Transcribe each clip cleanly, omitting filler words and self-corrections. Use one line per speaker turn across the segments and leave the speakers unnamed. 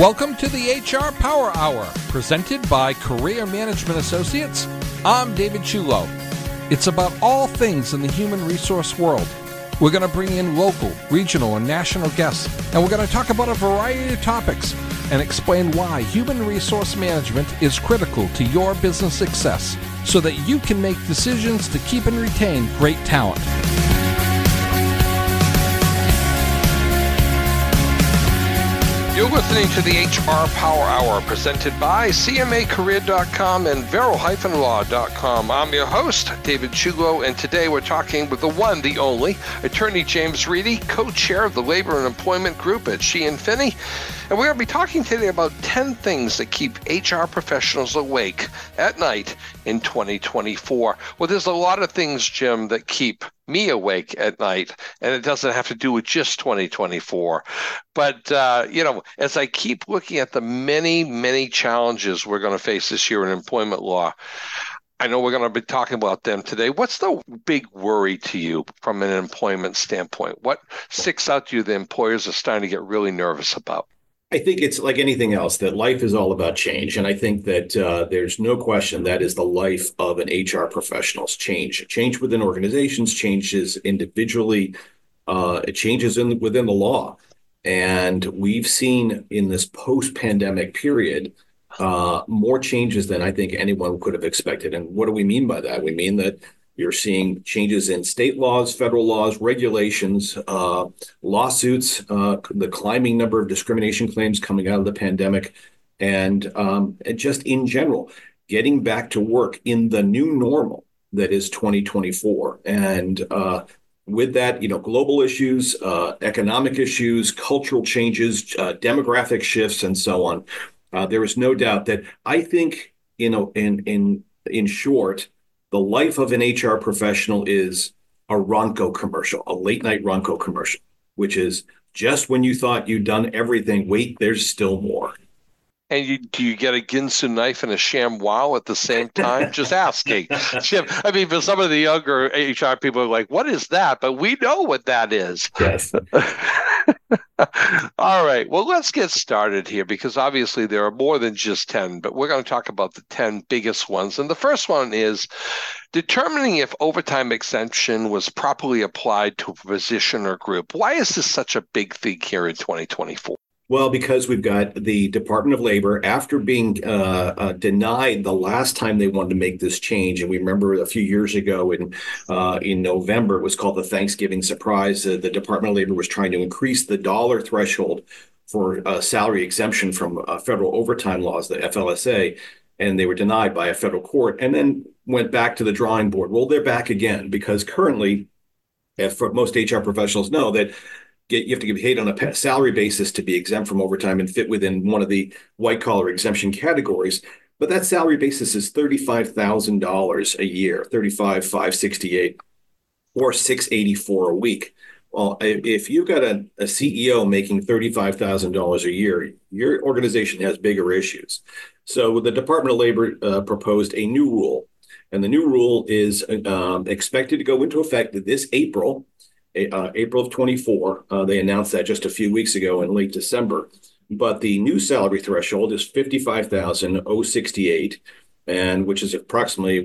Welcome to the HR Power Hour, presented by Career Management Associates. I'm David Chulo. It's about all things in the human resource world. We're going to bring in local, regional, and national guests, and we're going to talk about a variety of topics and explain why human resource management is critical to your business success so that you can make decisions to keep and retain great talent. You're listening to the HR Power Hour, presented by CMAcareer.com and Vero-Law.com. I'm your host, David Chulo, and today we're talking with the one, the only, Attorney James Reedy, co-chair of the Labor and Employment Group at Sheehan Finney. And we're going to be talking today about 10 things that keep HR professionals awake at night in 2024. Well, there's a lot of things, Jim, that keep me awake at night, and it doesn't have to do with just 2024. But, as I keep looking at the many, many challenges we're going to face this year in employment law, I know we're going to be talking about them today. What's the big worry to you from an employment standpoint? What sticks out to you that employers are starting to get really nervous about?
I think it's like anything else, that life is all about change. And I think that there's no question that is the life of an HR professional's change. Change within organizations, changes individually, it changes within the law. And we've seen in this post-pandemic period more changes than I think anyone could have expected. And what do we mean by that? We mean that you're seeing changes in state laws, federal laws, regulations, lawsuits, the climbing number of discrimination claims coming out of the pandemic, and just in general, getting back to work in the new normal that is 2024. And with that, global issues, economic issues, cultural changes, demographic shifts, and so on. There is no doubt that I think, in short, the life of an HR professional is a Ronco commercial, a late night Ronco commercial, which is just when you thought you'd done everything, wait, there's still more.
And do you get a Ginsu knife and a ShamWow at the same time? Just asking. Jim, I mean, for some of the younger HR people are like, what is that? But we know what that is.
Yes.
All right. Well, let's get started here, because obviously there are more than just 10, but we're going to talk about the 10 biggest ones. And the first one is determining if overtime exemption was properly applied to a position or group. Why is this such a big thing here in 2024?
Well, because we've got the Department of Labor, after being denied the last time they wanted to make this change, and we remember a few years ago in November, it was called the Thanksgiving surprise. The Department of Labor was trying to increase the dollar threshold for salary exemption from federal overtime laws, the FLSA, and they were denied by a federal court, and then went back to the drawing board. Well, they're back again, because currently, for most HR professionals know that you have to get paid on a salary basis to be exempt from overtime and fit within one of the white-collar exemption categories. But that salary basis is $35,000 a year, $35,568, or $684 a week. Well, if you've got a CEO making $35,000 a year, your organization has bigger issues. So the Department of Labor proposed a new rule, and the new rule is expected to go into effect this April of 24. They announced that just a few weeks ago in late December. But the new salary threshold is $55,068, and which is approximately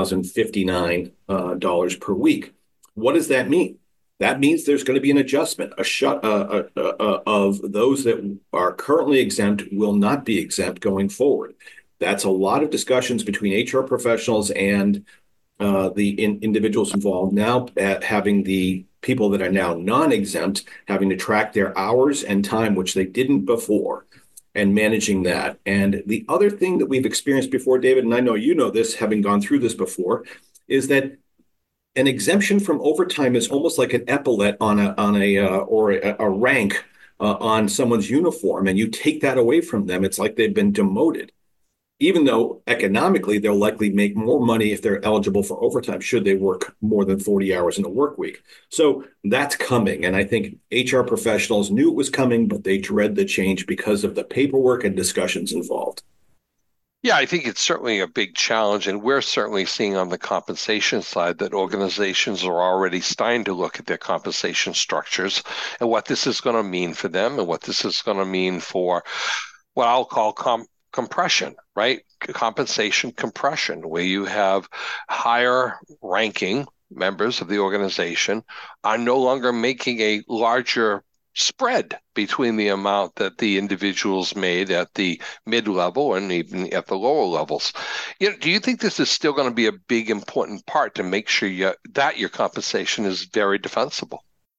$1,059 per week. What does that mean? That means there's going to be an adjustment, of those that are currently exempt will not be exempt going forward. That's a lot of discussions between HR professionals and the individuals involved now, having the people that are now non-exempt having to track their hours and time, which they didn't before, and managing that. And the other thing that we've experienced before, David, and I know you know this, having gone through this before, is that an exemption from overtime is almost like an epaulet on a rank on someone's uniform, and you take that away from them. It's like they've been demoted, even though economically they'll likely make more money if they're eligible for overtime should they work more than 40 hours in a work week. So that's coming. And I think HR professionals knew it was coming, but they dread the change because of the paperwork and discussions involved.
Yeah, I think it's certainly a big challenge, and we're certainly seeing on the compensation side that organizations are already starting to look at their compensation structures and what this is going to mean for them and what this is going to mean for what I'll call compression, right? Compensation compression, where you have higher ranking members of the organization are no longer making a larger spread between the amount that the individuals made at the mid-level and even at the lower levels. Do you think this is still going to be a big important part to make sure that your compensation is very defensible?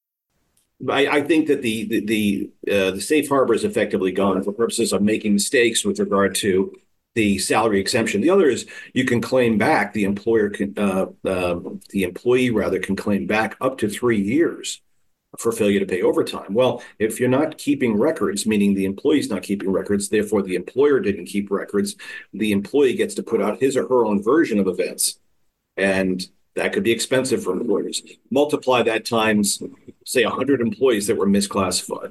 I think that the safe harbor is effectively gone for purposes of making mistakes with regard to the salary exemption. The other is you can claim back, the employee rather can claim back up to 3 years for failure to pay overtime. Well, if you're not keeping records, meaning the employee's not keeping records, therefore the employer didn't keep records, the employee gets to put out his or her own version of events. And that could be expensive for employers. Multiply that times, say, 100 employees that were misclassified.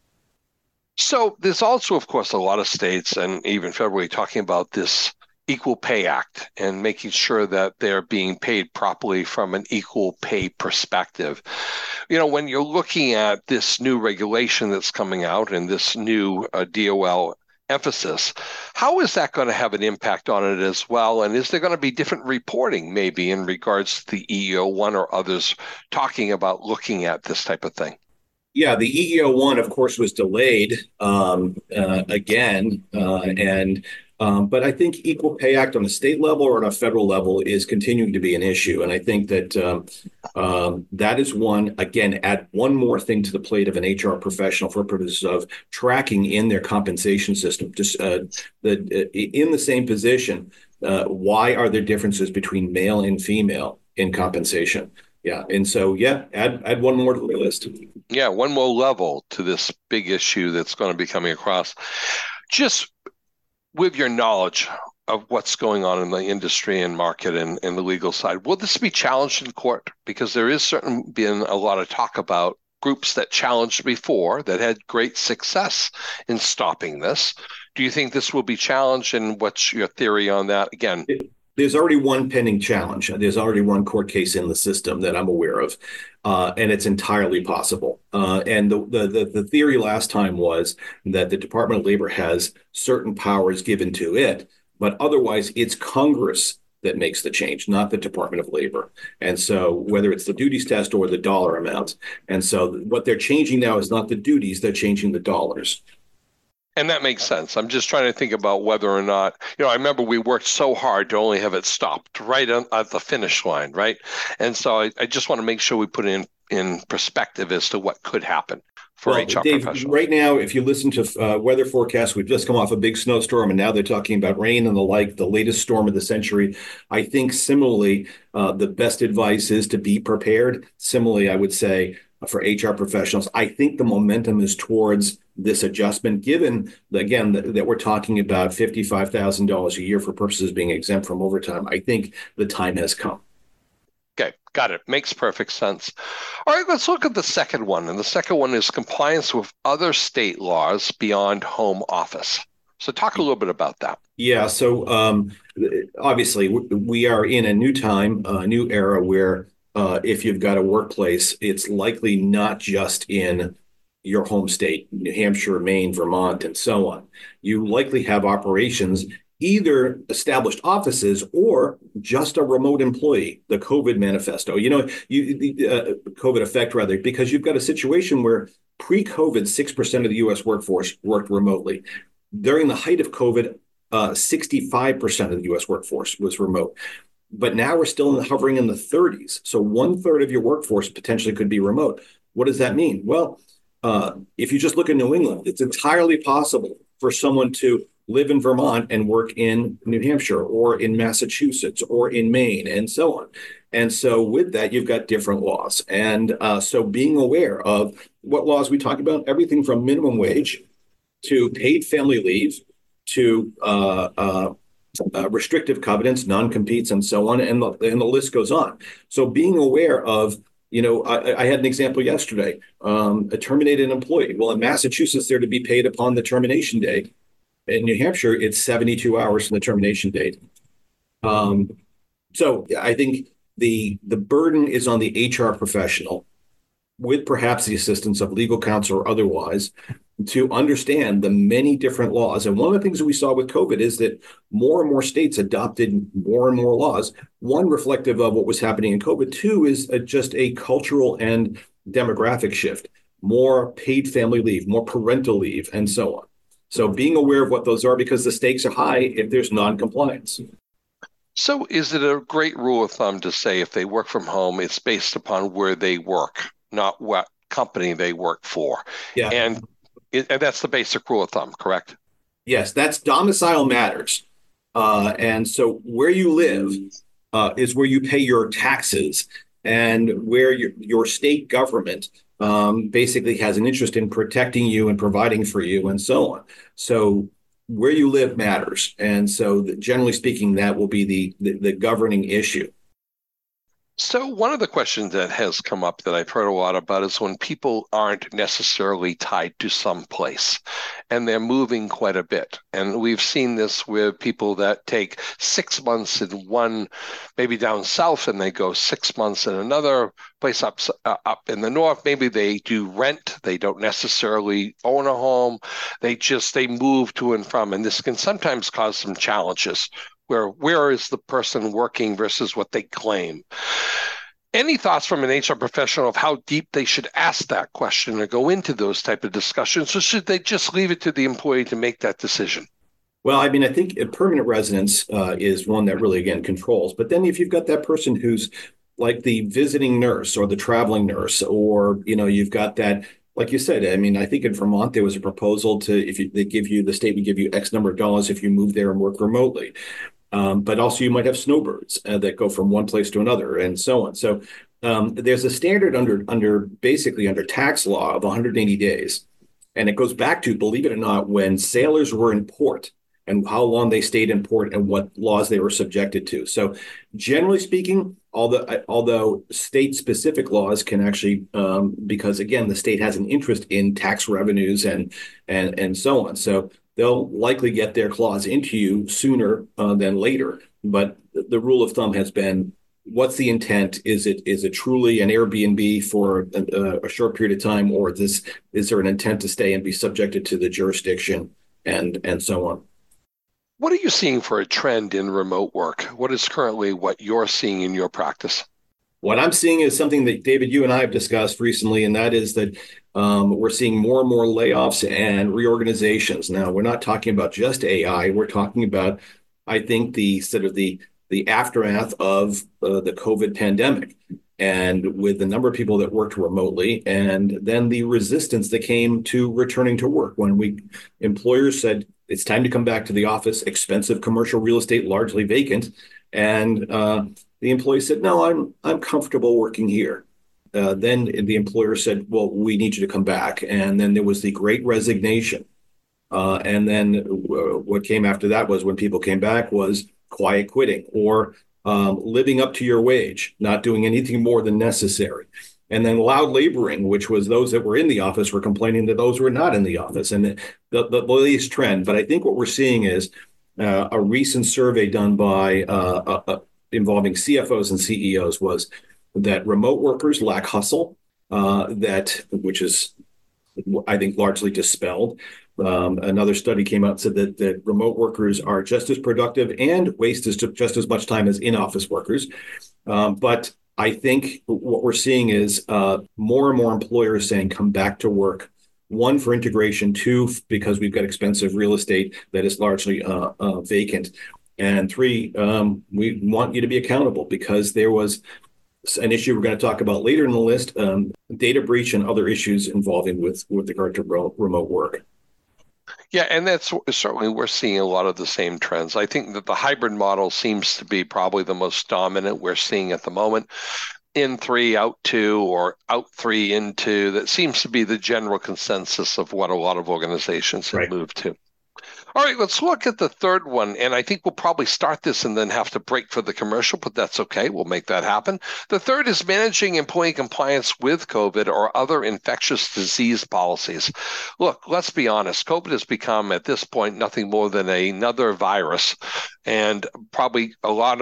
So there's also, of course, a lot of states and even federally talking about this Equal Pay Act and making sure that they're being paid properly from an equal pay perspective. When you're looking at this new regulation that's coming out and this new DOL emphasis, how is that going to have an impact on it as well? And is there going to be different reporting maybe in regards to the EEO-1 or others talking about looking at this type of thing?
Yeah, the EEO-1, of course, was delayed again. But I think Equal Pay Act on the state level or on a federal level is continuing to be an issue. And I think that that is one, again, add one more thing to the plate of an HR professional for purposes of tracking in their compensation system. Just in the same position, why are there differences between male and female in compensation? Yeah. And so, add one more to the list.
Yeah, one more level to this big issue that's going to be coming across. Just with your knowledge of what's going on in the industry and market and the legal side, will this be challenged in court? Because there is certainly been a lot of talk about groups that challenged before that had great success in stopping this. Do you think this will be challenged, and what's your theory on that? Again,
there's already one pending challenge. There's already one court case in the system that I'm aware of, and it's entirely possible. And the theory last time was that the Department of Labor has certain powers given to it, but otherwise it's Congress that makes the change, not the Department of Labor. And so whether it's the duties test or the dollar amount. And so what they're changing now is not the duties, they're changing the dollars.
And that makes sense. I'm just trying to think about whether or not, I remember we worked so hard to only have it stopped right at the finish line, right? And so I just want to make sure we put it in perspective as to what could happen for HR
Dave,
professionals.
Right now, if you listen to weather forecasts, we've just come off a big snowstorm, and now they're talking about rain and the latest storm of the century. I think similarly, the best advice is to be prepared. Similarly, I would say for HR professionals, I think the momentum is towards this adjustment, given, again, that we're talking about $55,000 a year for purposes of being exempt from overtime. I think the time has come.
Okay, got it. Makes perfect sense. All right, let's look at the second one. And the second one is compliance with other state laws beyond home office. So talk a little bit about that.
Yeah, so obviously we are in a new time, a new era where if you've got a workplace, it's likely not just in your home state, New Hampshire, Maine, Vermont, and so on. You likely have operations, either established offices or just a remote employee, the COVID manifesto, COVID effect rather, because you've got a situation where pre-COVID, 6% of the U.S. workforce worked remotely. During the height of COVID, 65% of the U.S. workforce was remote. But now we're still hovering in the 30s. So 1/3 of your workforce potentially could be remote. What does that mean? Well, if you just look at New England, it's entirely possible for someone to live in Vermont and work in New Hampshire or in Massachusetts or in Maine and so on. And so with that, you've got different laws. And so being aware of what laws we talk about, everything from minimum wage to paid family leave to restrictive covenants, non-competes, and so on, and the list goes on. So being aware of, I had an example yesterday, a terminated employee. Well, in Massachusetts, they're to be paid upon the termination date. In New Hampshire, it's 72 hours from the termination date. So I think the burden is on the HR professional, with perhaps the assistance of legal counsel or otherwise, to understand the many different laws. And one of the things that we saw with COVID is that more and more states adopted more and more laws. One, reflective of what was happening in COVID. Two is just a cultural and demographic shift, more paid family leave, more parental leave, and so on. So being aware of what those are, because the stakes are high if there's non-compliance.
So is it a great rule of thumb to say if they work from home, it's based upon where they work, not what company they work for?
Yeah.
And that's the basic rule of thumb, correct?
Yes, that's domicile matters. And so where you live is where you pay your taxes, and where your state government basically has an interest in protecting you and providing for you and so on. So where you live matters. And so generally speaking, that will be the governing issue.
So one of the questions that has come up that I've heard a lot about is when people aren't necessarily tied to some place and they're moving quite a bit. And we've seen this with people that take 6 months in one, maybe down south, and they go 6 months in another place up in the north. Maybe they do rent. They don't necessarily own a home. They move to and from. And this can sometimes cause some challenges. Where is the person working versus what they claim? Any thoughts from an HR professional of how deep they should ask that question or go into those type of discussions, or should they just leave it to the employee to make that decision?
Well, I mean, I think a permanent residence is one that really, again, controls. But then if you've got that person who's like the visiting nurse or the traveling nurse, or, you've got that, like you said, I mean, I think in Vermont, there was a proposal the state would give you X number of dollars if you move there and work remotely. But also you might have snowbirds that go from one place to another and so on. So there's a standard under tax law of 180 days. And it goes back to, believe it or not, when sailors were in port and how long they stayed in port and what laws they were subjected to. So generally speaking, although state-specific laws can actually, because again, the state has an interest in tax revenues and so on. So they'll likely get their clause into you sooner than later. But the rule of thumb has been, what's the intent? Is it truly an Airbnb for a short period of time, or is there an intent to stay and be subjected to the jurisdiction and so on?
What are you seeing for a trend in remote work? What is currently what you're seeing in your practice?
What I'm seeing is something that, David, you and I have discussed recently, and that is that we're seeing more and more layoffs and reorganizations. Now, we're not talking about just AI. We're talking about, I think, the sort of the aftermath of the COVID pandemic, and with the number of people that worked remotely, and then the resistance that came to returning to work when employers said it's time to come back to the office, expensive commercial real estate largely vacant, and the employee said, no, I'm comfortable working here. Then the employer said, well, we need you to come back. And then there was the great resignation. And then what came after that was, when people came back, was quiet quitting, or living up to your wage, not doing anything more than necessary. And then loud laboring, which was those that were in the office were complaining that those were not in the office. And the latest trend. But I think what we're seeing is a recent survey done by involving CFOs and CEOs was that remote workers lack hustle, which is, I think, largely dispelled. Another study came out and said that remote workers are just as productive and waste just as much time as in-office workers. But I think what we're seeing is more and more employers saying, come back to work. One, for integration. Two, because we've got expensive real estate that is largely vacant. And three, we want you to be accountable, because there was an issue we're going to talk about later in the list, data breach and other issues involving with regard to remote work.
Yeah, and that's certainly, we're seeing a lot of the same trends. I think that the hybrid model seems to be probably the most dominant we're seeing at the moment. In 3, out 2, or out 3, in 2. That seems to be the general consensus of what a lot of organizations have moved to. All right, let's look at the third one. And I think we'll probably start this and then have to break for the commercial, but that's okay. We'll make that happen. The third is managing employee compliance with COVID or other infectious disease policies. Look, let's be honest. COVID has become, at this point, nothing more than another virus. And probably a lot of it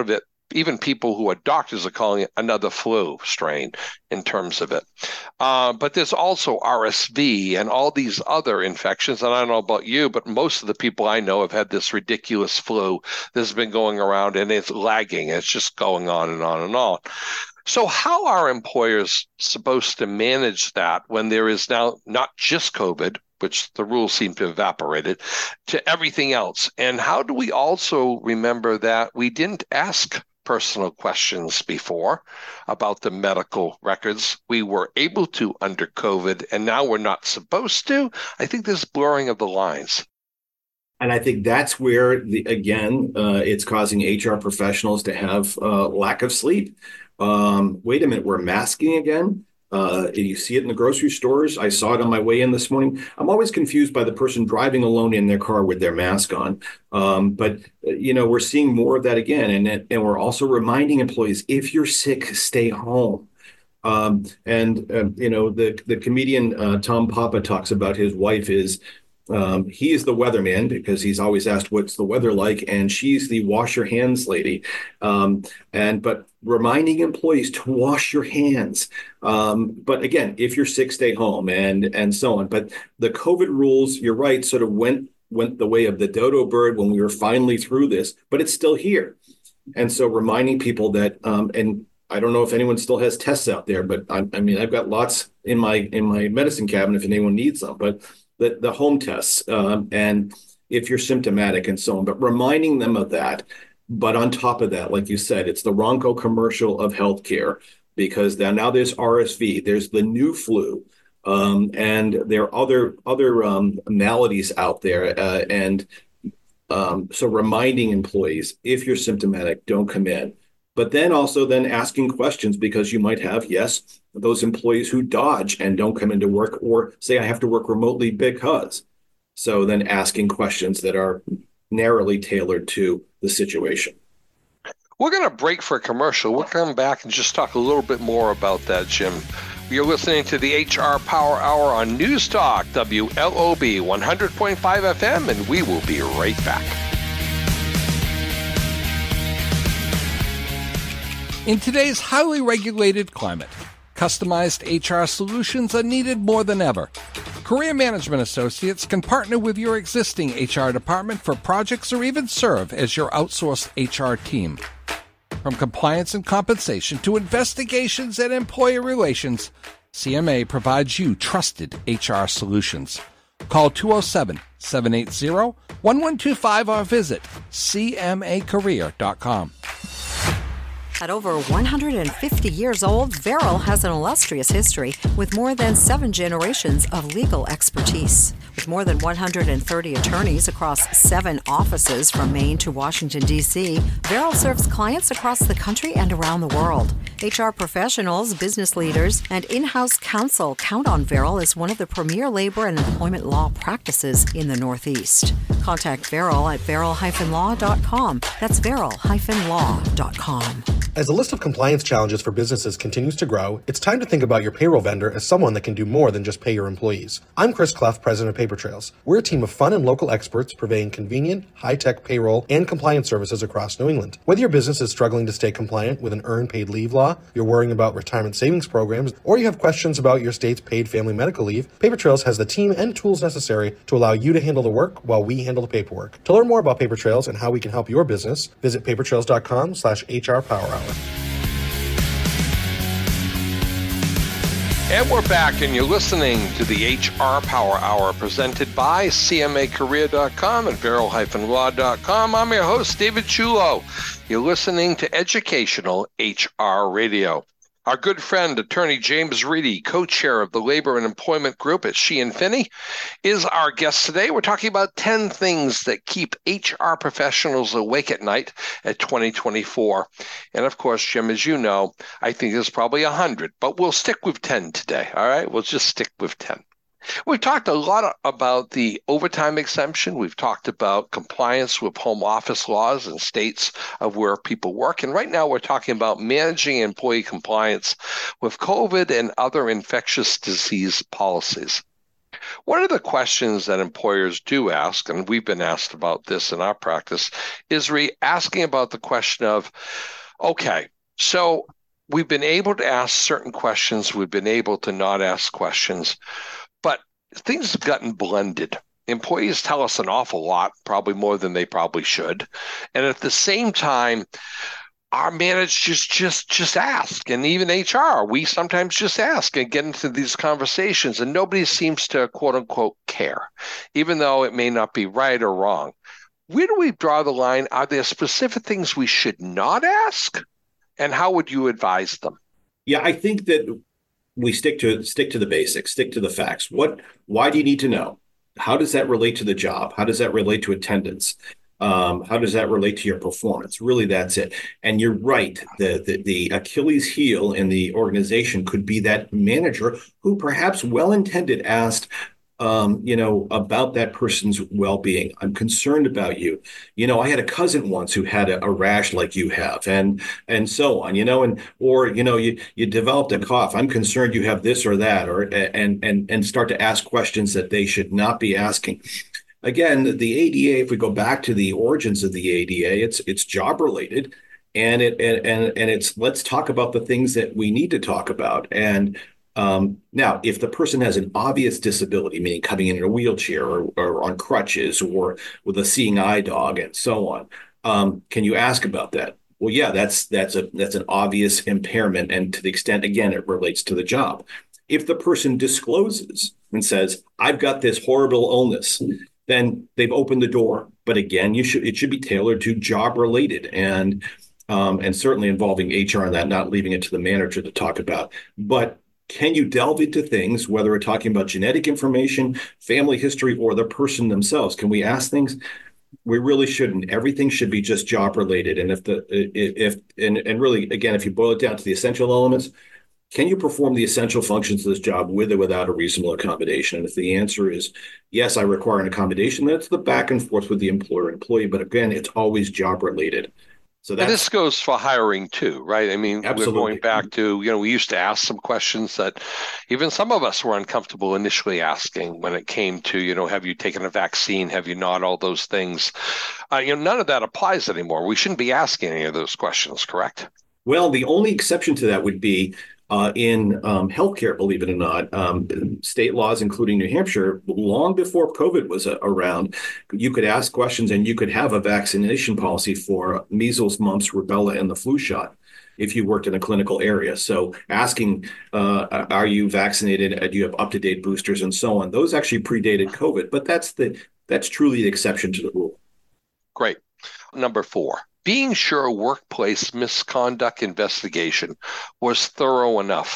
even people who are doctors are calling it another flu strain in terms of it. But there's also RSV and all these other infections. And I don't know about you, but most of the people I know have had this ridiculous flu that's been going around, and it's lagging. It's just going on and on and on. So how are employers supposed to manage that when there is now not just COVID, which the rules seem to have evaporated, to everything else? And how do we also remember that we didn't ask personal questions before about the medical records? We were able to under COVID, and now we're not supposed to. I think there's blurring of the lines.
And I think that's where, it's causing HR professionals to have lack of sleep. Wait a minute, we're masking again. You see it in the grocery stores. I saw it on my way in this morning. I'm always confused by the person driving alone in their car with their mask on. But we're seeing more of that again. And we're also reminding employees, if you're sick, stay home. The comedian Tom Papa talks about his wife he is the weatherman because he's always asked what's the weather like, and she's the wash your hands lady. But reminding employees to wash your hands. But again, if you're sick, stay home and so on. But the COVID rules, you're right, sort of went the way of the dodo bird when we were finally through this, but it's still here. And so reminding people that, and I don't know if anyone still has tests out there, but I've got lots in my medicine cabinet if anyone needs them, but the home tests, and if you're symptomatic and so on, but reminding them of that. But on top of that, like you said, it's the Ronco commercial of healthcare, because now there's RSV, there's the new flu, and there are other maladies out there. So reminding employees, if you're symptomatic, don't come in. But then also asking questions, because you might have, yes, those employees who dodge and don't come into work, or say I have to work remotely because. So then asking questions that are narrowly tailored to the situation.
We're going to break for a commercial. We'll come back and just talk a little bit more about that, Jim. You're listening to the HR Power Hour on News Talk, WLOB 100.5 FM, and we will be right back.
In today's highly regulated climate, customized HR solutions are needed more than ever. Career Management Associates can partner with your existing HR department for projects or even serve as your outsourced HR team. From compliance and compensation to investigations and employee relations, CMA provides you trusted HR solutions. Call 207-780-1125 or visit cmacareer.com.
At over 150 years old, Verrill has an illustrious history with more than 7 generations of legal expertise. With more than 130 attorneys across 7 offices from Maine to Washington, D.C., Verrill serves clients across the country and around the world. HR professionals, business leaders, and in-house counsel count on Verrill as one of the premier labor and employment law practices in the Northeast. Contact Verrill at verrill-law.com. That's verrill-law.com.
As the list of compliance challenges for businesses continues to grow, it's time to think about your payroll vendor as someone that can do more than just pay your employees. I'm Chris Clough, president of Paper Trails. We're a team of fun and local experts purveying convenient, high-tech payroll and compliance services across New England. Whether your business is struggling to stay compliant with an earned paid leave law, you're worrying about retirement savings programs, or you have questions about your state's paid family medical leave, Paper Trails has the team and tools necessary to allow you to handle the work while we handle the paperwork. To learn more about Paper Trails and how we can help your business, visit papertrails.com/HRPowerHour.
And we're back, and you're listening to the HR Power Hour presented by CMAcareer.com and Verrill-Law.com. I'm your host, David Chulo. You're listening to Educational HR Radio. Our good friend, attorney James Reedy, co-chair of the Labor and Employment Group at Sheehan Finney, is our guest today. We're talking about 10 things that keep HR professionals awake at night at 2024. And of course, Jim, as you know, I think there's probably 100, but we'll stick with 10 today. All right, we'll just stick with 10. We've talked a lot about the overtime exemption. We've talked about compliance with home office laws in states of where people work. And right now we're talking about managing employee compliance with COVID and other infectious disease policies. One of the questions that employers do ask, and we've been asked about this in our practice, is asking about the question of, Okay, so we've been able to ask certain questions, we've been able to not ask questions, but things have gotten blended. Employees tell us an awful lot, probably more than they probably should. And at the same time, our managers just ask, and even HR, we sometimes just ask and get into these conversations, and nobody seems to quote unquote care, even though it may not be right or wrong. Where do we draw the line? Are there specific things we should not ask? And how would you advise them?
Yeah, I think that we stick to the basics, stick to the facts. Why do you need to know? How does that relate to the job? How does that relate to attendance? How does that relate to your performance? Really, that's it. And you're right. The Achilles heel in the organization could be that manager who perhaps well-intended asked, about that person's well-being. I'm concerned about you. I had a cousin once who had a rash like you have, and so on. You developed a cough. I'm concerned you have this or that, or and start to ask questions that they should not be asking. Again, the ADA, if we go back to the origins of the ADA, it's job related, and it's let's talk about the things that we need to talk about. And now, if the person has an obvious disability, meaning coming in a wheelchair or on crutches or with a seeing eye dog and so on, can you ask about that? Well, yeah, that's an obvious impairment, and to the extent, again, it relates to the job. If the person discloses and says, "I've got this horrible illness," then they've opened the door. But again, it should be tailored to job related and certainly involving HR in that, not leaving it to the manager to talk about. But can you delve into things, whether we're talking about genetic information, family history, or the person themselves? Can we ask things? We really shouldn't. Everything should be just job related. And really, again, if you boil it down to the essential elements, can you perform the essential functions of this job with or without a reasonable accommodation? And if the answer is yes, I require an accommodation, that's the back and forth with the employer and employee. But again, it's always job related. So
and this goes for hiring too, right? I mean,
absolutely.
We're going back to, we used to ask some questions that even some of us were uncomfortable initially asking when it came to, have you taken a vaccine? Have you not? All those things. None of that applies anymore. We shouldn't be asking any of those questions, correct?
Well, the only exception to that would be in healthcare, believe it or not. State laws, including New Hampshire, long before COVID was around, you could ask questions and you could have a vaccination policy for measles, mumps, rubella, and the flu shot if you worked in a clinical area. So asking, are you vaccinated? Do you have up-to-date boosters and so on? Those actually predated COVID, but that's truly the exception to the rule.
Great. Number 4. Being sure workplace misconduct investigation was thorough enough.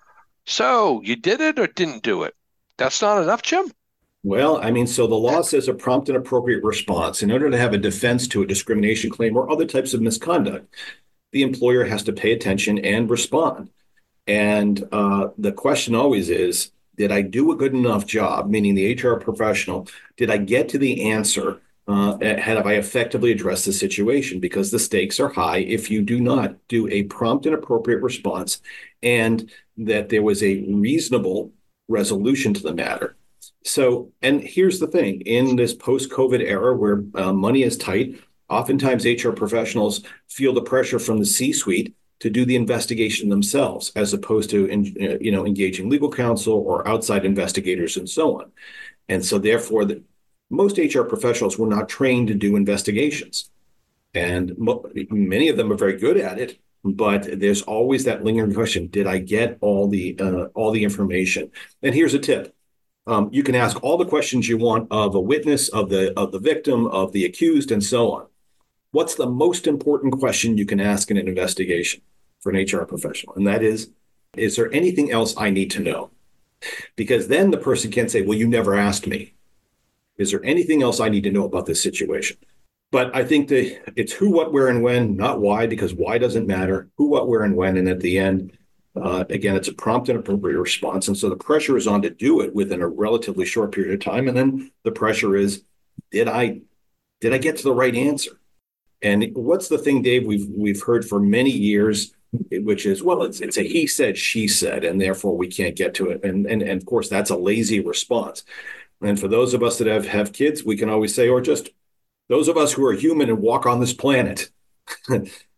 So you did it or didn't do it? That's not enough, Jim?
Well, so the law says a prompt and appropriate response. In order to have a defense to a discrimination claim or other types of misconduct, the employer has to pay attention and respond. And the question always is, did I do a good enough job, meaning the HR professional, did I get to the answer? Have I effectively addressed the situation? Because the stakes are high if you do not do a prompt and appropriate response and that there was a reasonable resolution to the matter. So, and here's the thing, in this post-COVID era where money is tight, oftentimes HR professionals feel the pressure from the C-suite to do the investigation themselves, as opposed to engaging legal counsel or outside investigators and so on. And so therefore, most HR professionals were not trained to do investigations. And many of them are very good at it, but there's always that lingering question, did I get all the information? And here's a tip. You can ask all the questions you want of a witness, of the victim, of the accused, and so on. What's the most important question you can ask in an investigation for an HR professional? And that is there anything else I need to know? Because then the person can't say, well, you never asked me. Is there anything else I need to know about this situation? But I think that it's who, what, where, and when, not why, because why doesn't matter. Who, what, where, and when. And at the end, again, it's a prompt and appropriate response. And so the pressure is on to do it within a relatively short period of time. And then the pressure is, did I get to the right answer? And what's the thing, Dave, we've heard for many years, which is, well, it's a he said, she said, and therefore we can't get to it. And of course, that's a lazy response. And for those of us that have kids, we can always say, or just those of us who are human and walk on this planet,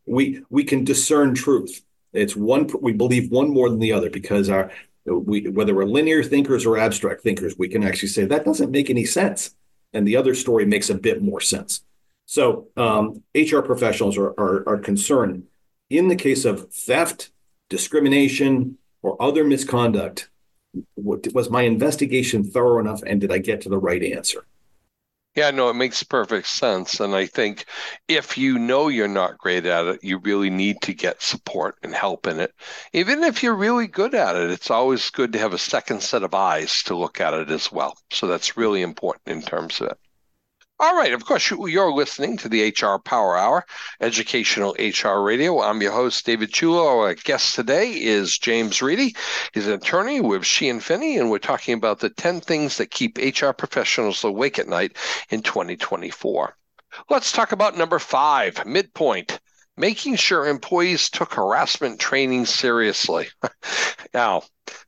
we can discern truth. It's one, we believe one more than the other because whether we're linear thinkers or abstract thinkers, we can actually say that doesn't make any sense. And the other story makes a bit more sense. So HR professionals are concerned in the case of theft, discrimination, or other misconduct. Was my investigation thorough enough, and did I get to the right answer?
Yeah, no, it makes perfect sense. And I think if you know you're not great at it, you really need to get support and help in it. Even if you're really good at it, it's always good to have a second set of eyes to look at it as well. So that's really important in terms of it. All right. Of course, you're listening to the HR Power Hour, Educational HR Radio. I'm your host, David Chulo. Our guest today is James Reedy. He's an attorney with Sheehan Finney, and we're talking about the 10 things that keep HR professionals awake at night in 2024. Let's talk about number 5, midpoint, making sure employees took harassment training seriously. Now,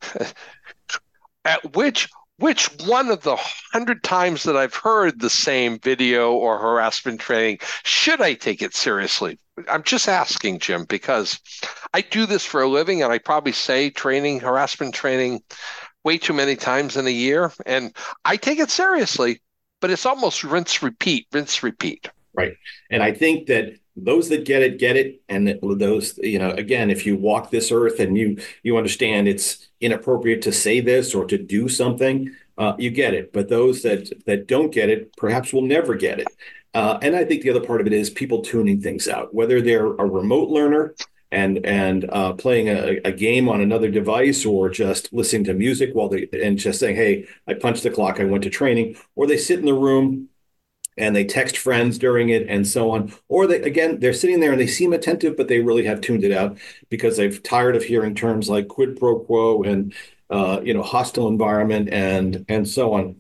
at which one of the 100 times that I've heard the same video or harassment training should I take it seriously? I'm just asking, Jim, because I do this for a living, and I probably say harassment training way too many times in a year, and I take it seriously, but it's almost rinse, repeat.
Right. And I think that those that get it. And those, again, if you walk this earth and you understand it's inappropriate to say this or to do something, you get it. But those that don't get it, perhaps will never get it. And I think the other part of it is people tuning things out, whether they're a remote learner and playing a game on another device, or just listening to music and just saying, hey, I punched the clock, I went to training, or they sit in the room and they text friends during it and so on. Or they're sitting there and they seem attentive, but they really have tuned it out because they've tired of hearing terms like quid pro quo and hostile environment and so on.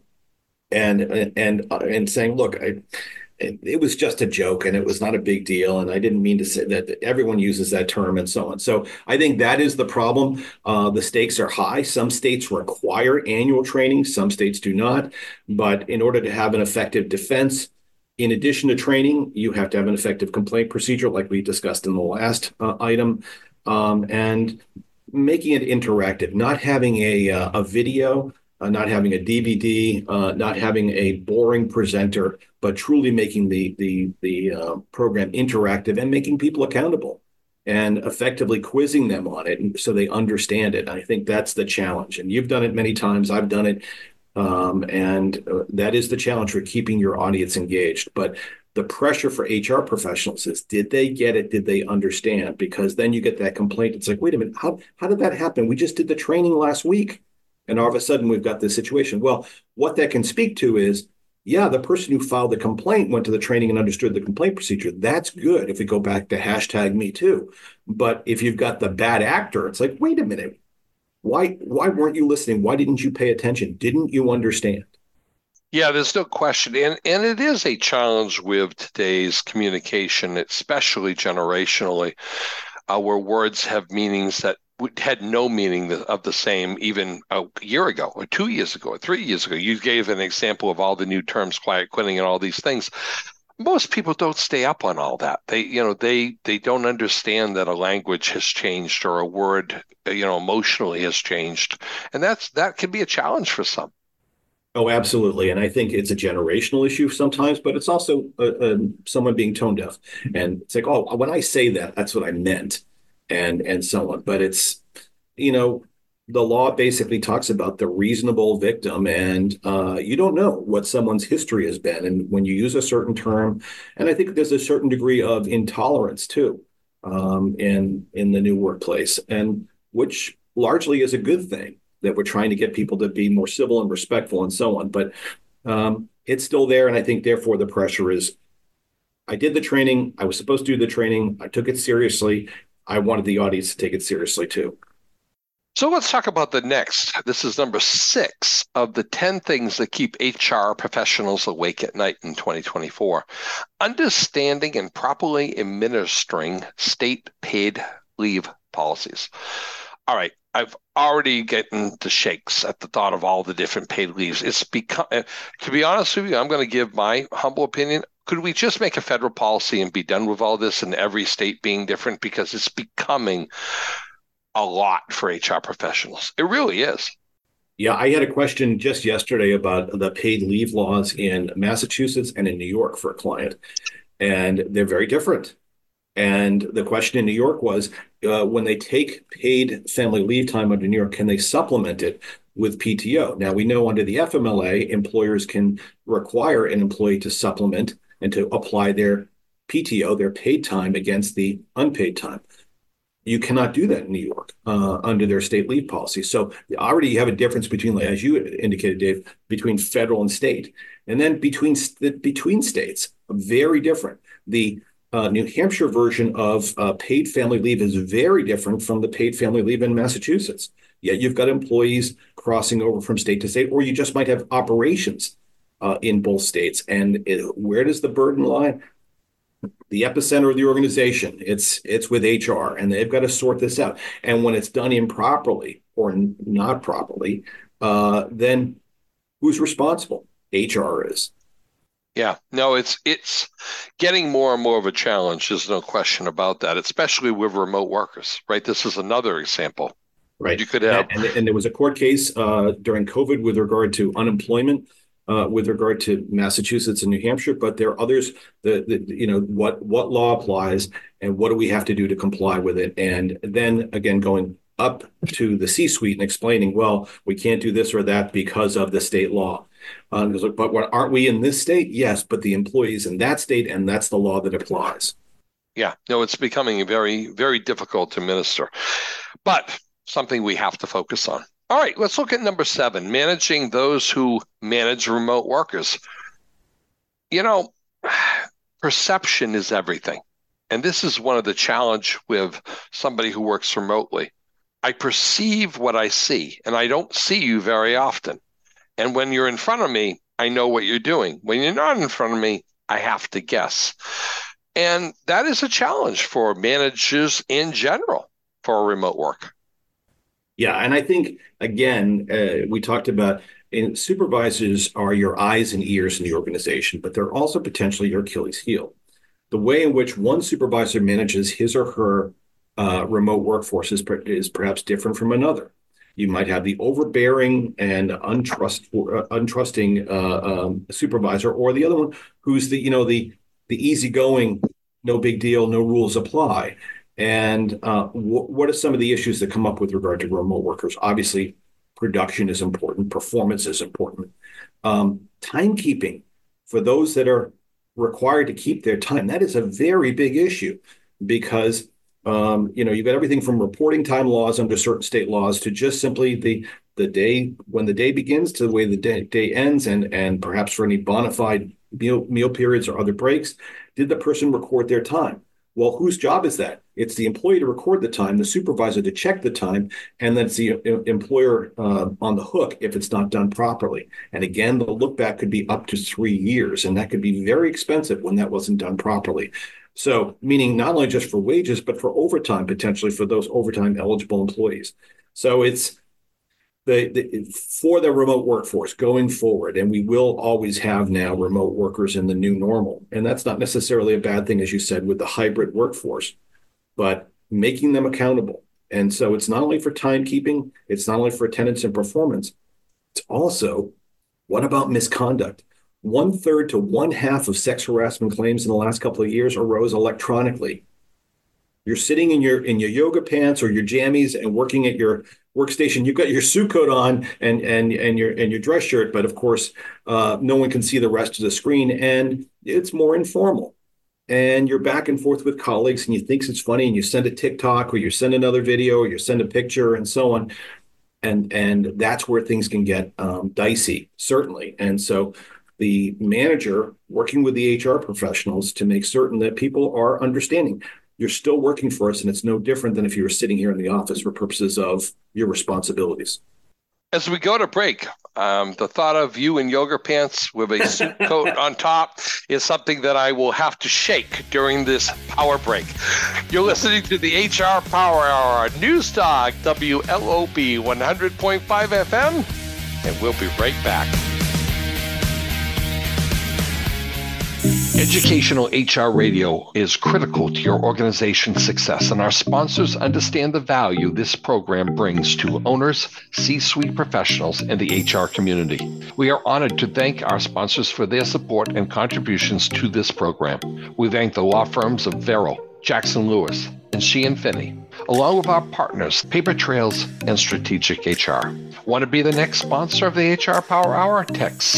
And saying, look, it was just a joke and it was not a big deal. And I didn't mean to say that. Everyone uses that term and so on. So I think that is the problem. The stakes are high. Some states require annual training. Some states do not. But in order to have an effective defense, in addition to training, you have to have an effective complaint procedure like we discussed in the last item, and making it interactive, not having a video, not having a DVD, not having a boring presenter, but truly making the program interactive and making people accountable and effectively quizzing them on it so they understand it. I think that's the challenge. And you've done it many times. I've done it. And that is the challenge for keeping your audience engaged. But the pressure for HR professionals is, did they get it? Did they understand? Because then you get that complaint. It's like, wait a minute, how did that happen? We just did the training last week. And all of a sudden, we've got this situation. Well, what that can speak to is, yeah, the person who filed the complaint went to the training and understood the complaint procedure. That's good if we go back to #MeToo. But if you've got the bad actor, it's like, wait a minute. Why weren't you listening? Why didn't you pay attention? Didn't you understand?
Yeah, there's no question. And it is a challenge with today's communication, especially generationally, where words have meanings that had no meaning of the same even a year ago or 2 years ago or 3 years ago. You gave an example of all the new terms, quiet quitting and all these things. Most people don't stay up on all that. They don't understand that a language has changed or a word, emotionally has changed. And that can be a challenge for some.
Oh, absolutely. And I think it's a generational issue sometimes, but it's also someone being tone deaf. And it's like, oh, when I say that, that's what I meant. And so on. But it's, the law basically talks about the reasonable victim, and you don't know what someone's history has been. And when you use a certain term, and I think there's a certain degree of intolerance too in the new workplace, and which largely is a good thing, that we're trying to get people to be more civil and respectful and so on. But it's still there. And I think therefore the pressure is, I did the training. I was supposed to do the training. I took it seriously. I wanted the audience to take it seriously too.
So let's talk about the next. This is number 6 of the 10 things that keep HR professionals awake at night in 2024. Understanding and properly administering state paid leave policies. All right. I've already gotten the shakes at the thought of all the different paid leaves. It's become, to be honest with you, I'm going to give my humble opinion, Could we just make a federal policy and be done with all this, and every state being different? Because it's becoming a lot for HR professionals. It really is.
Yeah, I had a question just yesterday about the paid leave laws in Massachusetts and in New York for a client, and they're very different. And the question in New York was, when they take paid family leave time under New York, can they supplement it with PTO? Now, we know under the FMLA, employers can require an employee to supplement and to apply their PTO, their paid time, against the unpaid time. You cannot do that in New York under their state leave policy. So already you have a difference between, as you indicated, Dave, between federal and state. And then between states, very different. The New Hampshire version of paid family leave is very different from the paid family leave in Massachusetts. Yet you've got employees crossing over from state to state, or you just might have operations in both states. And where does the burden lie? The epicenter of the organization. It's with HR, and they've got to sort this out. And when it's done improperly or not properly, then who's responsible? HR is.
Yeah, no, it's getting more and more of a challenge. There's no question about that, especially with remote workers, right? This is another example.
Right.
You could have.
And there was a court case during COVID with regard to unemployment, with regard to Massachusetts and New Hampshire, but there are others what law applies and what do we have to do to comply with it? And then again, going up to the C-suite and explaining, well, we can't do this or that because of the state law. But aren't we in this state? Yes, but the employees in that state, and that's the law that applies.
Yeah, no, it's becoming very, very difficult to administer, but something we have to focus on. All right, let's look at number 7, managing those who manage remote workers. Perception is everything. And this is one of the challenge with somebody who works remotely. I perceive what I see, and I don't see you very often. And when you're in front of me, I know what you're doing. When you're not in front of me, I have to guess. And that is a challenge for managers in general for remote work.
Yeah, and I think, again, we talked about supervisors are your eyes and ears in the organization, but they're also potentially your Achilles heel. The way in which one supervisor manages his or her remote workforce is perhaps different from another. You might have the overbearing and untrusting supervisor, or the other one who's the easygoing, no big deal, no rules apply. And what are some of the issues that come up with regard to remote workers? Obviously, production is important. Performance is important. Timekeeping for those that are required to keep their time. That is a very big issue because, you've got everything from reporting time laws under certain state laws to just simply the day when the day begins to the way the day ends, and perhaps for any bona fide meal periods or other breaks. Did the person record their time? Well, whose job is that? It's the employee to record the time, the supervisor to check the time, and then it's the employer on the hook if it's not done properly. And again, the look back could be up to 3 years, and that could be very expensive when that wasn't done properly. So, meaning not only just for wages, but for overtime, potentially for those overtime eligible employees. So it's for the remote workforce going forward, and we will always have now remote workers in the new normal. And that's not necessarily a bad thing, as you said, with the hybrid workforce, but making them accountable. And so it's not only for timekeeping, it's not only for attendance and performance, it's also, what about misconduct? 1/3 to 1/2 of sex harassment claims in the last couple of years arose electronically. You're sitting in your yoga pants or your jammies and working at your workstation. You've got your suit coat on and your dress shirt, but of course, no one can see the rest of the screen, and it's more informal. And you're back and forth with colleagues, and you think it's funny, and you send a TikTok, or you send another video, or you send a picture, and so on. And that's where things can get dicey, certainly. And so the manager working with the HR professionals to make certain that people are understanding. You're still working for us, and it's no different than if you were sitting here in the office for purposes of your responsibilities.
As we go to break, the thought of you in yoga pants with a suit coat on top is something that I will have to shake during this power break. You're listening to the HR Power Hour, News Talk, WLOB 100.5 FM, and we'll be right back. And Educational HR Radio is critical to your organization's success, and our sponsors understand the value this program brings to owners, C-suite professionals, and the HR community. We are honored to thank our sponsors for their support and contributions to this program. We thank the law firms of Verrill, Jackson Lewis, and Sheehan Finney, along with our partners, Paper Trails and Strategic HR. Want to be the next sponsor of the HR Power Hour? Text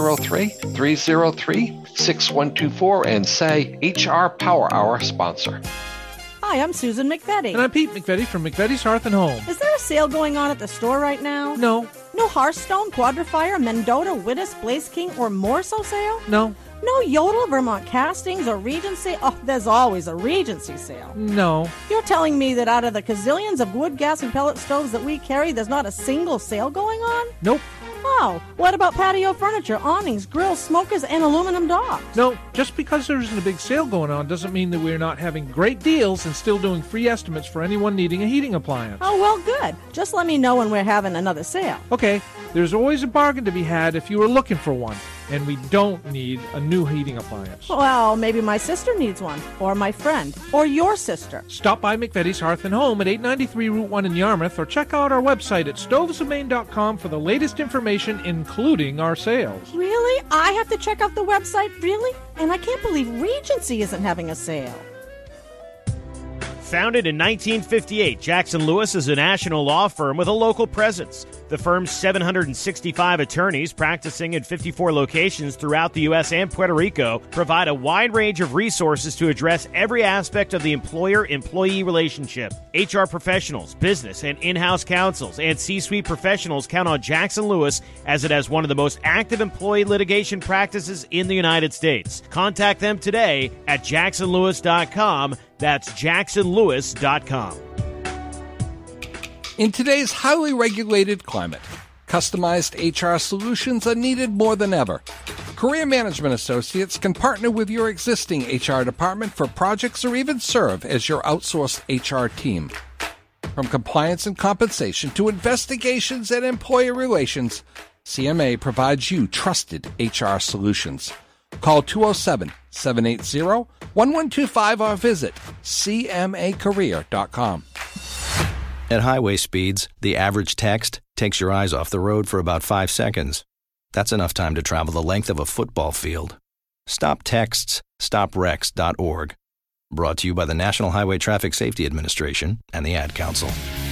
603-303-6124 and say HR Power Hour sponsor.
Hi, I'm Susan McVetti.
And I'm Pete McVetti from McVetti's Hearth and Home.
Is there a sale going on at the store right now?
No.
No Hearthstone, Quadrifier, Mendota, Wittis, Blaze King, or Morso sale?
No.
No Yodel, Vermont Castings, or Regency? Oh, there's always a Regency sale.
No.
You're telling me that out of the gazillions of wood, gas, and pellet stoves that we carry, there's not a single sale going on?
Nope.
Oh, what about patio furniture, awnings, grills, smokers, and aluminum docks?
No, just because there isn't a big sale going on doesn't mean that we're not having great deals and still doing free estimates for anyone needing a heating appliance.
Oh, well, good. Just let me know when we're having another sale.
Okay, there's always a bargain to be had if you were looking for one, and we don't need a new heating appliance.
Well, maybe my sister needs one, or my friend, or your sister.
Stop by McVetti's Hearth and Home at 893 Route 1 in Yarmouth, or check out our website at stovesofmaine.com for the latest information, including our sales.
Really? I have to check out the website? Really? And I can't believe Regency isn't having a sale.
Founded in 1958, Jackson Lewis is a national law firm with a local presence. The firm's 765 attorneys practicing in 54 locations throughout the U.S. and Puerto Rico provide a wide range of resources to address every aspect of the employer-employee relationship. HR professionals, business and in-house counsels, and C-suite professionals count on Jackson Lewis as it has one of the most active employee litigation practices in the United States. Contact them today at jacksonlewis.com. That's jacksonlewis.com.
In today's highly regulated climate, customized HR solutions are needed more than ever. Career Management Associates can partner with your existing HR department for projects or even serve as your outsourced HR team. From compliance and compensation to investigations and employer relations, CMA provides you trusted HR solutions. Call 207-780-1125 or visit cmacareer.com.
At highway speeds, the average text takes your eyes off the road for about 5 seconds. That's enough time to travel the length of a football field. Stop texts. StopWrecks.org. Brought to you by the National Highway Traffic Safety Administration and the Ad Council.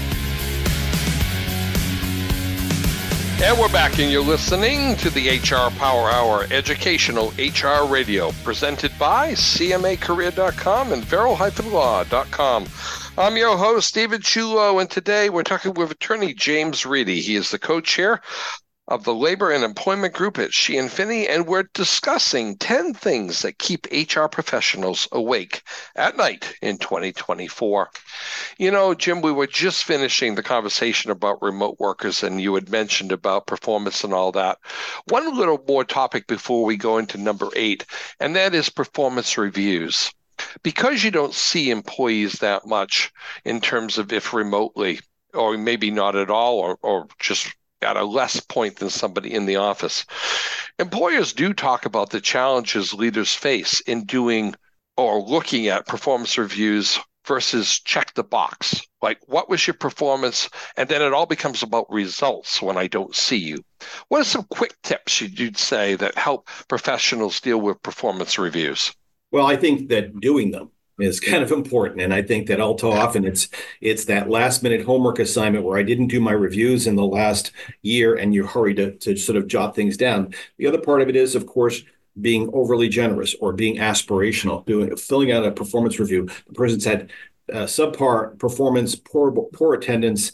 And we're back, and you're listening to the HR Power Hour, educational HR radio, presented by CMAcareer.com and Verrill-Law.com. I'm your host, David Chulo, and today we're talking with attorney James Reedy. He is the co-chair of the Labor and Employment Group at Sheehan Finney, and we're discussing 10 things that keep HR professionals awake at night in 2024. You know, Jim, we were just finishing the conversation about remote workers, and you had mentioned about performance and all that. One little more topic before we go into number 8, and that is performance reviews. Because you don't see employees that much in terms of if remotely, or maybe not at all, or just at a less point than somebody in the office. Employers do talk about the challenges leaders face in doing or looking at performance reviews versus check the box. Like, what was your performance? And then it all becomes about results when I don't see you. What are some quick tips you'd say that help professionals deal with performance reviews?
Well, I think that doing them is kind of important. And I think that all too often it's that last minute homework assignment where I didn't do my reviews in the last year and you hurry to sort of jot things down. The other part of it is, of course, being overly generous or being aspirational, filling out a performance review. The person's had subpar performance, poor attendance,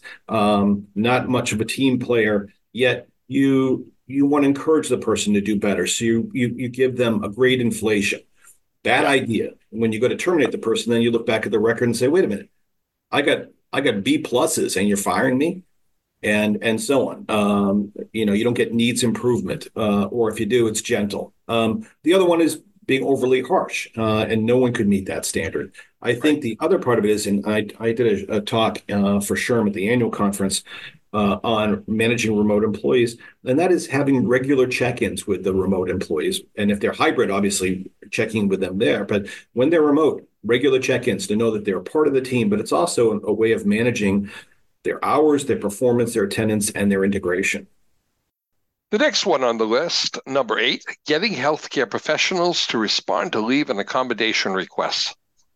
not much of a team player, yet you want to encourage the person to do better. So you give them a grade inflation. Bad idea. When you go to terminate the person, then you look back at the record and say, wait a minute, I got B pluses and you're firing me, and so on. You don't get needs improvement, or if you do, it's gentle. The other one is being overly harsh, and no one could meet that standard. I think the other part of it is, and I did a talk for SHRM at the annual conference, on managing remote employees, and that is having regular check-ins with the remote employees. And if they're hybrid, obviously checking with them there. But when they're remote, regular check-ins to know that they're part of the team. But it's also a way of managing their hours, their performance, their attendance, and their integration.
The next one on the list, number 8, getting healthcare professionals to respond to leave and accommodation requests.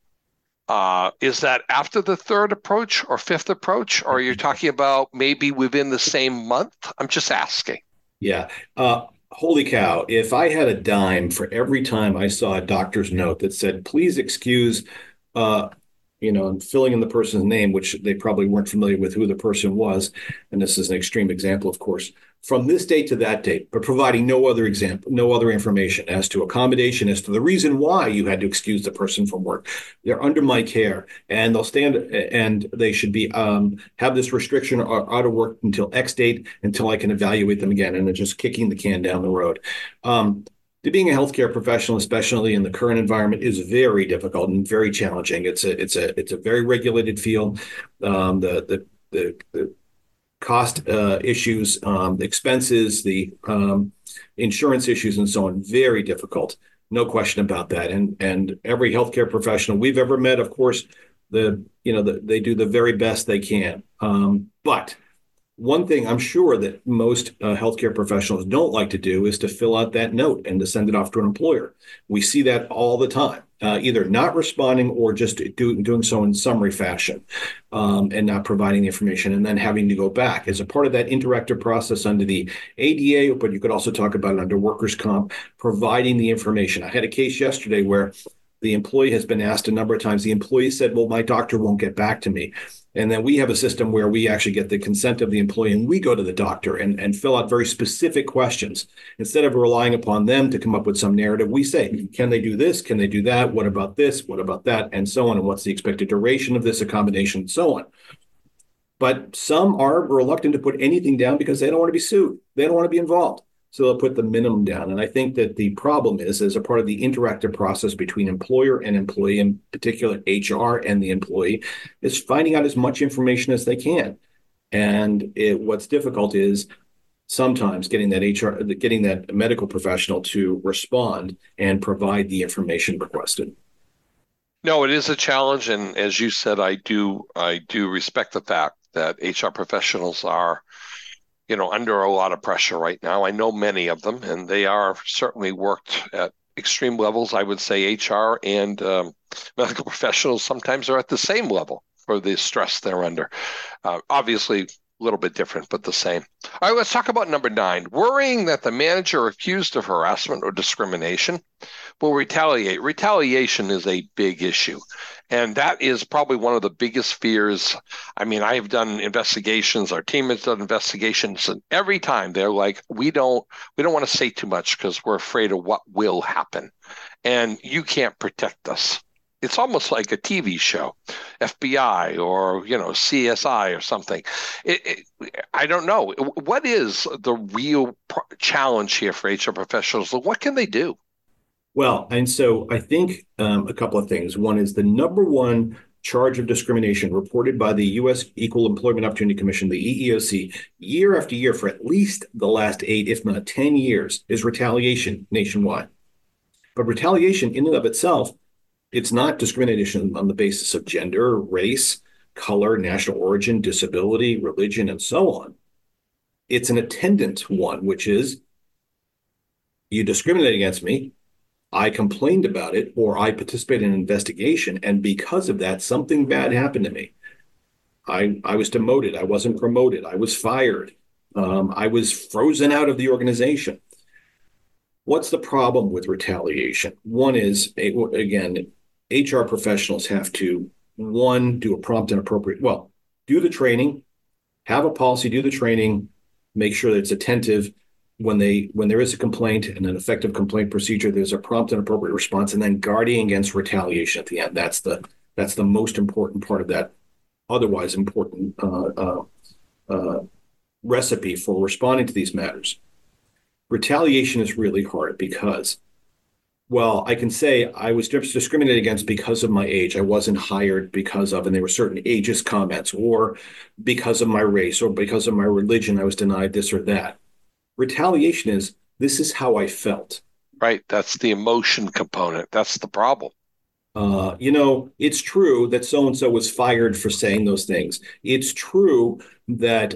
Is that after the third approach or fifth approach, or are you talking about maybe within the same month? I'm just asking.
Yeah. Holy cow. If I had a dime for every time I saw a doctor's note that said, please excuse, and filling in the person's name, which they probably weren't familiar with who the person was. And this is an extreme example, of course, from this date to that date, but providing no other information as to accommodation, as to the reason why you had to excuse the person from work. They're under my care, and they'll stand, and they should be have this restriction or out of work until X date, until I can evaluate them again, and they're just kicking the can down the road. Being a healthcare professional, especially in the current environment, is very difficult and very challenging. It's a very regulated field. The cost issues, expenses, the insurance issues, and so on, very difficult. No question about that. And every healthcare professional we've ever met, of course, they do the very best they can. But one thing I'm sure that most healthcare professionals don't like to do is to fill out that note and to send it off to an employer. We see that all the time, either not responding or just doing so in summary fashion and not providing the information, and then having to go back as a part of that interactive process under the ADA, but you could also talk about it under workers' comp, providing the information. I had a case yesterday where the employee has been asked a number of times. The employee said, well, my doctor won't get back to me. And then we have a system where we actually get the consent of the employee and we go to the doctor and fill out very specific questions. Instead of relying upon them to come up with some narrative, we say, can they do this? Can they do that? What about this? What about that? And so on. And what's the expected duration of this accommodation and so on. But some are reluctant to put anything down because they don't want to be sued. They don't want to be involved. So they'll put the minimum down. And I think that the problem is, as a part of the interactive process between employer and employee, in particular HR and the employee, is finding out as much information as they can. And what's difficult is sometimes getting that medical professional to respond and provide the information requested.
No, it is a challenge. And as you said, I do respect the fact that HR professionals are under a lot of pressure right now. I know many of them, and they are certainly worked at extreme levels. I would say HR and medical professionals sometimes are at the same level for the stress they're under. Obviously, a little bit different, but the same. All right, let's talk about number 9. Worrying that the manager accused of harassment or discrimination will retaliate. Retaliation is a big issue. And that is probably one of the biggest fears. I mean, I have done investigations. Our team has done investigations, and every time they're like, we don't want to say too much because we're afraid of what will happen. And you can't protect us. It's almost like a TV show, FBI or, CSI or something. I don't know. What is the real challenge here for HR professionals? What can they do?
Well, and so I think a couple of things. One is the number one charge of discrimination reported by the U.S. Equal Employment Opportunity Commission, the EEOC, year after year for at least the last 8, if not 10 years, is retaliation nationwide. But retaliation in and of itself, it's not discrimination on the basis of gender, race, color, national origin, disability, religion, and so on. It's an attendant one, which is you discriminate against me, I complained about it, or I participated in an investigation, and because of that, something bad happened to me. I was demoted. I wasn't promoted. I was fired. I was frozen out of the organization. What's the problem with retaliation? One is, again, HR professionals have to, do a prompt and appropriate, do the training, have a policy, do the training, make sure that it's attentive. When there is a complaint and an effective complaint procedure, there's a prompt and appropriate response, and then guarding against retaliation at the end. That's the most important part of that otherwise important recipe for responding to these matters. Retaliation is really hard because Well, I can say I was discriminated against because of my age. I wasn't hired because of, and there were certain ageist comments, or because of my race, or because of my religion, I was denied this or that. Retaliation is, this is how I felt.
Right. That's the emotion component. That's the problem.
It's true that so-and-so was fired for saying those things. It's true that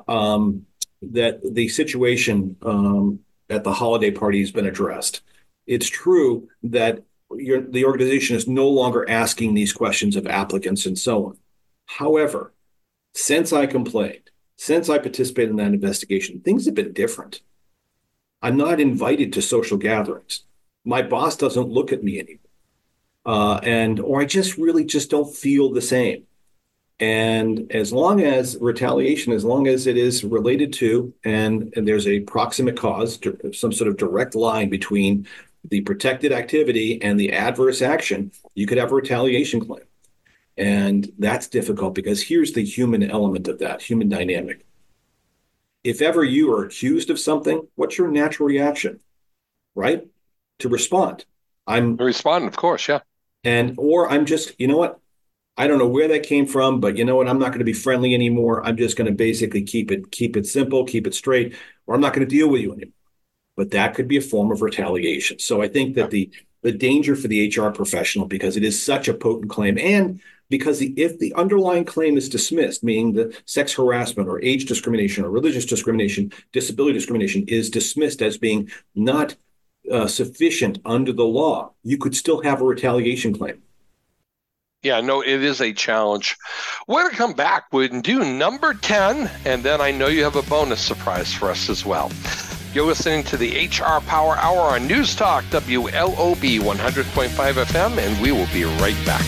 that the situation at the holiday party has been addressed. It's true that the organization is no longer asking these questions of applicants and so on. However, since I complained, since I participated in that investigation, things have been different. I'm not invited to social gatherings. My boss doesn't look at me anymore. Or I just don't feel the same. And as long as retaliation, as long as it is related to, and there's a proximate cause, some sort of direct line between the protected activity and the adverse action, you could have a retaliation claim. And that's difficult because here's the human element of that, human dynamic. If ever you are accused of something, what's your natural reaction, right? To respond.
Respond, of course, yeah.
Or I'm just, you know what? I don't know where that came from, but you know what? I'm not going to be friendly anymore. I'm just going to basically keep it simple, keep it straight, or I'm not going to deal with you anymore. But that could be a form of retaliation. So I think that the danger for the HR professional, because it is such a potent claim, and because if the underlying claim is dismissed, meaning the sex harassment or age discrimination or religious discrimination, disability discrimination is dismissed as being not sufficient under the law, you could still have a retaliation claim.
Yeah, no, it is a challenge. We're going to come back and do number 10, and then I know you have a bonus surprise for us as well. You're listening to the HR Power Hour on News Talk, WLOB 100.5 FM, and we will be right back.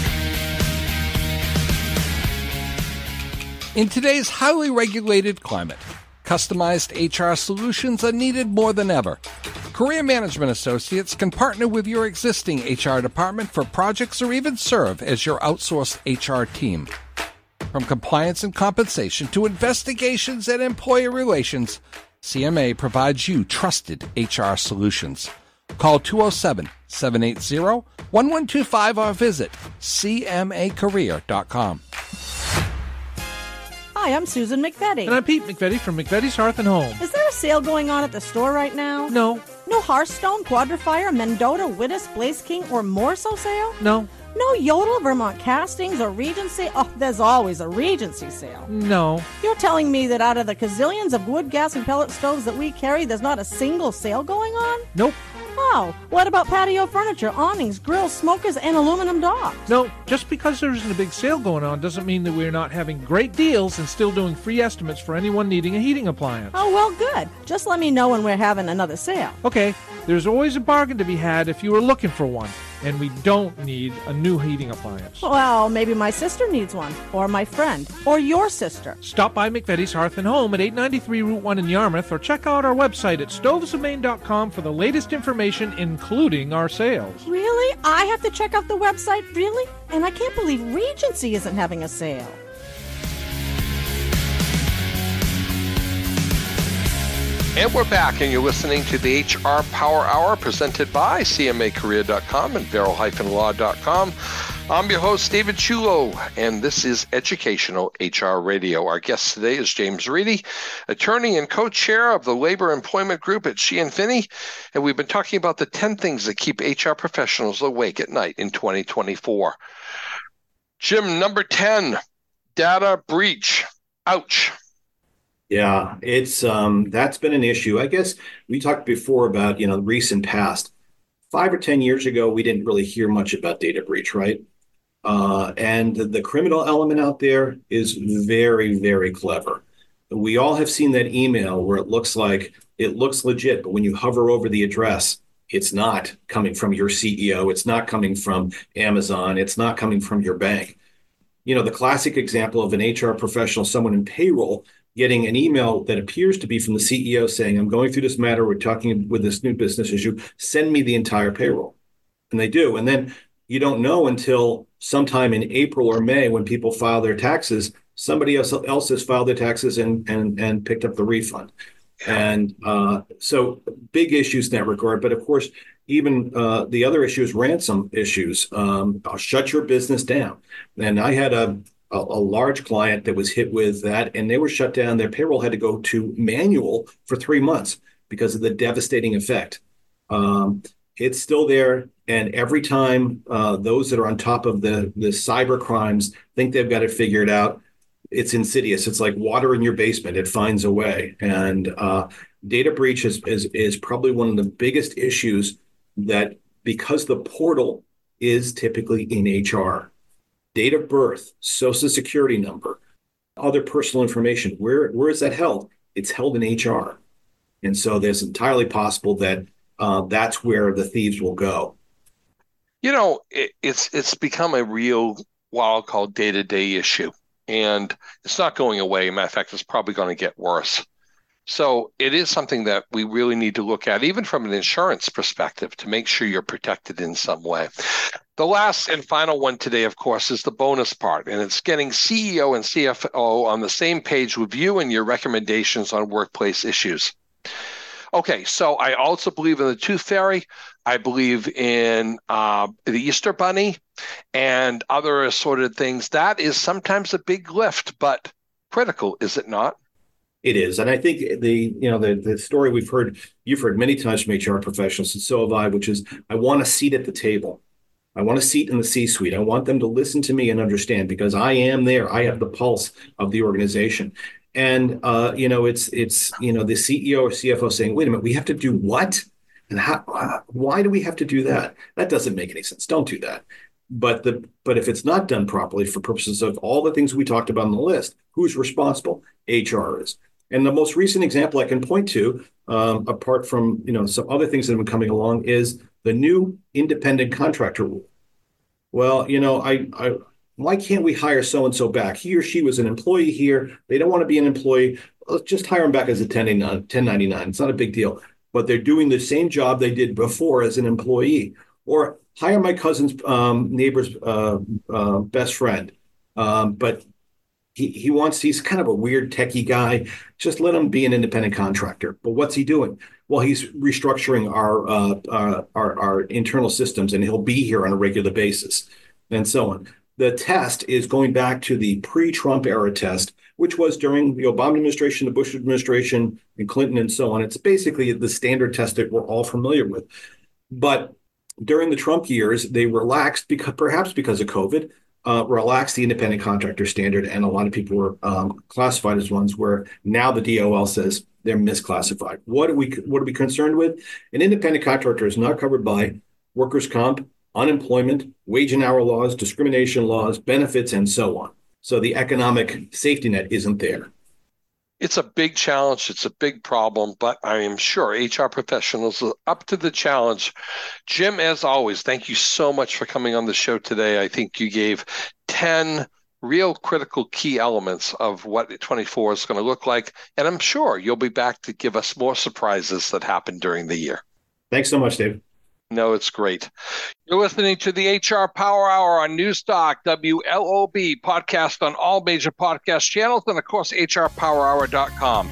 In today's highly regulated climate, customized HR solutions are needed more than ever. Career Management Associates can partner with your existing HR department for projects or even serve as your outsourced HR team. From compliance and compensation to investigations and employer relations, CMA provides you trusted HR solutions. Call 207-780-1125 or visit cmacareer.com.
Hi, I'm Susan McVetti.
And I'm Pete McVetti from McVetti's Hearth and Home.
Is there a sale going on at the store right now?
No.
No Hearthstone, Quadrifire, Mendota, Wittis, Blaze King, or Morso sale?
No.
No Yodel, Vermont Castings, or Regency? Oh, there's always a Regency sale.
No.
You're telling me that out of the gazillions of wood, gas, and pellet stoves that we carry, there's not a single sale going on?
Nope.
Oh, what about patio furniture, awnings, grills, smokers, and aluminum docks?
No, just because there isn't a big sale going on doesn't mean that we're not having great deals and still doing free estimates for anyone needing a heating appliance.
Oh, well, good. Just let me know when we're having another sale.
Okay, there's always a bargain to be had if you are looking for one, and we don't need a new heating appliance.
Well, maybe my sister needs one, or my friend, or your sister.
Stop by McVetti's Hearth and Home at 893 Route 1 in Yarmouth, or check out our website at stovesofmaine.com for the latest information, including our sales.
Really? I have to check out the website? Really? And I can't believe Regency isn't having a sale.
And we're back, and you're listening to the HR Power Hour presented by CMAcareer.com and Vero-Law.com. I'm your host, David Chulo, and this is Educational HR Radio. Our guest today is James Reedy, attorney and co-chair of the Labor Employment Group at Sheehan Finney, and we've been talking about the 10 things that keep HR professionals awake at night in 2024. Jim, number 10, data breach. Ouch.
Yeah, it's that's been an issue. I guess we talked before about, recent past. 5 or 10 years ago, we didn't really hear much about data breach, right? And the criminal element out there is very, very clever. We all have seen that email where it looks legit, but when you hover over the address, it's not coming from your CEO. It's not coming from Amazon. It's not coming from your bank. The classic example of an HR professional, someone in payroll, getting an email that appears to be from the CEO saying, I'm going through this matter. We're talking with this new business issue. Send me the entire payroll. And they do. And then you don't know until sometime in April or May when people file their taxes, somebody else has filed their taxes and picked up the refund. And so big issues in that regard. But of course, even the other issue is ransom issues. Shut your business down. And I had a large client that was hit with that, and they were shut down. Their payroll had to go to manual for 3 months because of the devastating effect. It's still there. And every time those that are on top of the cyber crimes think they've got it figured out, it's insidious. It's like water in your basement. It finds a way. And data breach is probably one of the biggest issues, that because the portal is typically in HR. Date of birth, social security number, other personal information. Where is that held? It's held in HR. And so there's entirely possible that that's where the thieves will go.
It's become a real, what I'll call, day-to-day issue. And it's not going away. Matter of fact, it's probably going to get worse. So it is something that we really need to look at, even from an insurance perspective, to make sure you're protected in some way. The last and final one today, of course, is the bonus part, and it's getting CEO and CFO on the same page with you and your recommendations on workplace issues. Okay, so I also believe in the Tooth Fairy. I believe in the Easter Bunny and other assorted things. That is sometimes a big lift, but critical, is it not?
It is. And I think the story you've heard many times from HR professionals, and so have I, which is, I want a seat at the table. I want a seat in the C-suite. I want them to listen to me and understand, because I am there. I have the pulse of the organization. And, it's the CEO or CFO saying, wait a minute, we have to do what? And why do we have to do that? That doesn't make any sense. Don't do that. But if it's not done properly for purposes of all the things we talked about on the list, who's responsible? HR is. And the most recent example I can point to, apart from some other things that have been coming along, is the new independent contractor rule. Well, why can't we hire so-and-so back? He or she was an employee here. They don't want to be an employee. Let's just hire them back as a 1099. It's not a big deal. But they're doing the same job they did before as an employee. Or hire my cousin's neighbor's best friend. But he's kind of a weird techie guy. Just let him be an independent contractor. But what's he doing? Well, he's restructuring our internal systems, and he'll be here on a regular basis, and so on. The test is going back to the pre-Trump era test, which was during the Obama administration, the Bush administration, and Clinton, and so on. It's basically the standard test that we're all familiar with. But during the Trump years, they relaxed, perhaps because of COVID, relaxed the independent contractor standard, and a lot of people were classified as ones where now the DOL says they're misclassified. What are we concerned with? An independent contractor is not covered by workers' comp, unemployment, wage and hour laws, discrimination laws, benefits, and so on. So the economic safety net isn't there.
It's a big challenge. It's a big problem, but I am sure HR professionals are up to the challenge. Jim, as always, thank you so much for coming on the show today. I think you gave 10 real critical key elements of what 24 is going to look like, and I'm sure you'll be back to give us more surprises that happen during the year.
Thanks so much, Dave.
No, it's great. You're listening to the HR Power Hour on Newstalk, WLOB, podcast on all major podcast channels, and of course, hrpowerhour.com.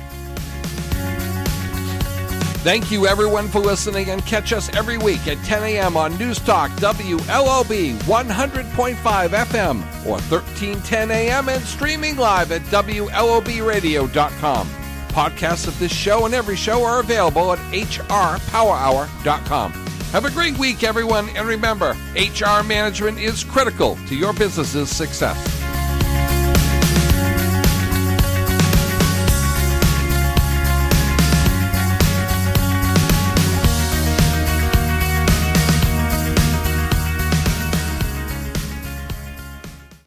Thank you, everyone, for listening, and catch us every week at 10 a.m. on Newstalk, WLOB 100.5 FM or 1310 a.m. and streaming live at WLOBradio.com. Podcasts of this show and every show are available at hrpowerhour.com. Have a great week, everyone, and remember, HR management is critical to your business's success.